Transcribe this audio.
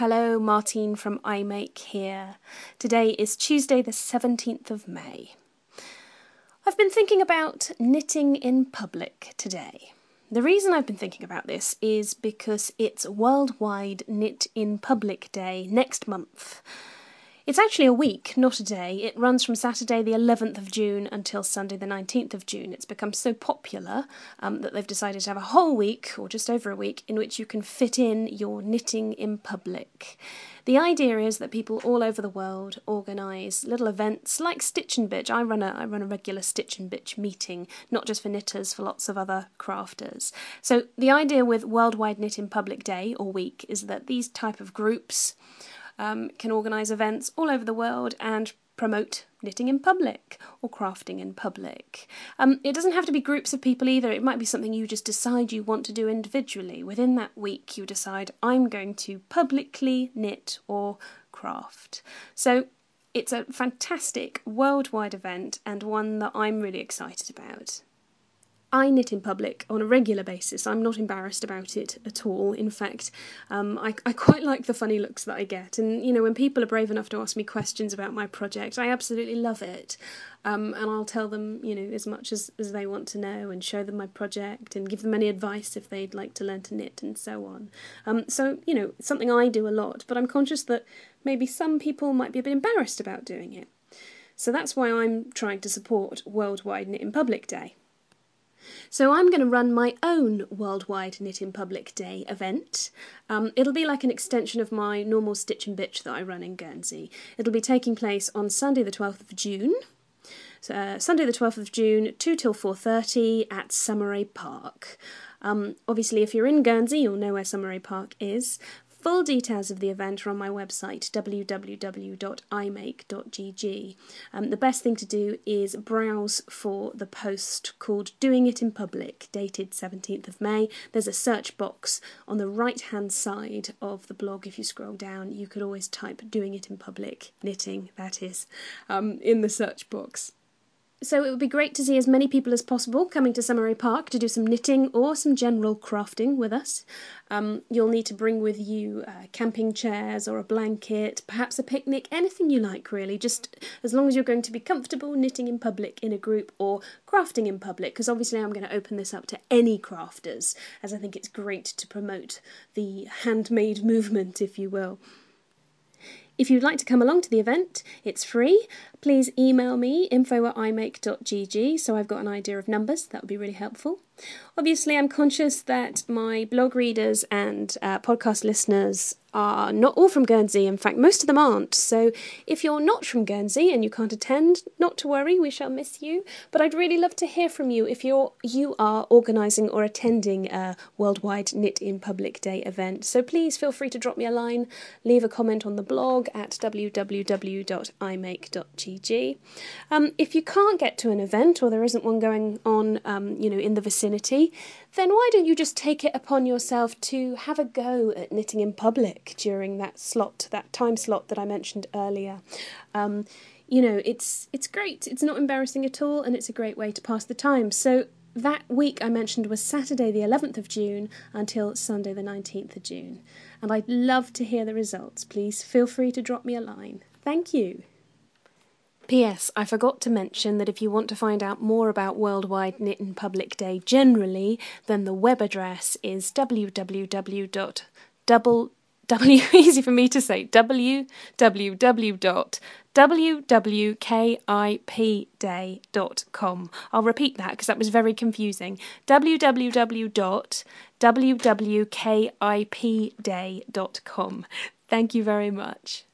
Hello, Martine from iMake here. Today is Tuesday the 17th of May. I've been thinking about knitting in public today. The reason I've been thinking about this is because it's Worldwide Knit in Public Day next month. It's actually a week, not a day. It runs from Saturday the 11th of June until Sunday the 19th of June. It's become so popular that they've decided to have a whole week, or just over a week, in which you can fit in your knitting in public. The idea is that people all over the world organise little events like Stitch and Bitch. I run a regular Stitch and Bitch meeting, not just for knitters, for lots of other crafters. So the idea with Worldwide Knit in Public Day, or week, is that these type of groups can organise events all over the world and promote knitting in public or crafting in public. It doesn't have to be groups of people either. It might be something you just decide you want to do individually. Within that week you decide, I'm going to publicly knit or craft. So it's a fantastic worldwide event and one that I'm really excited about. I knit in public on a regular basis. I'm not embarrassed about it at all. In fact, I quite like the funny looks that I get. And, you know, when people are brave enough to ask me questions about my project, I absolutely love it. And I'll tell them, you know, as much as they want to know and show them my project and give them any advice if they'd like to learn to knit and so on. So, you know, it's something I do a lot, but I'm conscious that maybe some people might be a bit embarrassed about doing it. So that's why I'm trying to support Worldwide Knit in Public Day. So I'm going to run my own Worldwide Knit in Public Day event. It'll be like an extension of my normal Stitch and Bitch that I run in Guernsey. It'll be taking place on Sunday the 12th of June. Sunday the 12th of June, 2 till 4:30 at Summeray Park. Obviously, if you're in Guernsey, you'll know where Summeray Park is. Full details of the event are on my website, www.imake.gg. The best thing to do is browse for the post called Doing It in Public, dated 17th of May. There's a search box on the right-hand side of the blog. If you scroll down, you could always type Doing It in Public, knitting, that is, in the search box. So it would be great to see as many people as possible coming to Summeray Park to do some knitting or some general crafting with us. You'll need to bring with you camping chairs or a blanket, perhaps a picnic, anything you like really, just as long as you're going to be comfortable knitting in public in a group or crafting in public, because obviously I'm going to open this up to any crafters, as I think it's great to promote the handmade movement, if you will. If you'd like to come along to the event, it's free. Please email me, info@imake.gg, so I've got an idea of numbers. That would be really helpful. Obviously, I'm conscious that my blog readers and podcast listeners are not all from Guernsey. In fact, most of them aren't. So if you're not from Guernsey and you can't attend, not to worry, we shall miss you. But I'd really love to hear from you if you are organising or attending a Worldwide Knit in Public Day event. So please feel free to drop me a line, leave a comment on the blog at www.imake.gg. If you can't get to an event or there isn't one going on, in the vicinity, then why don't you just take it upon yourself to have a go at knitting in public during that time slot that I mentioned earlier. It's great. It's not embarrassing at all, and it's a great way to pass the time. So that week I mentioned was Saturday the 11th of June until Sunday the 19th of June. And I'd love to hear the results. Please feel free to drop me a line. Thank you. P.S. I forgot to mention that if you want to find out more about Worldwide Knit in Public Day generally, then the web address is www.www.wwkipday.com. I'll repeat that because that was very confusing. www.wwkipday.com. Thank you very much.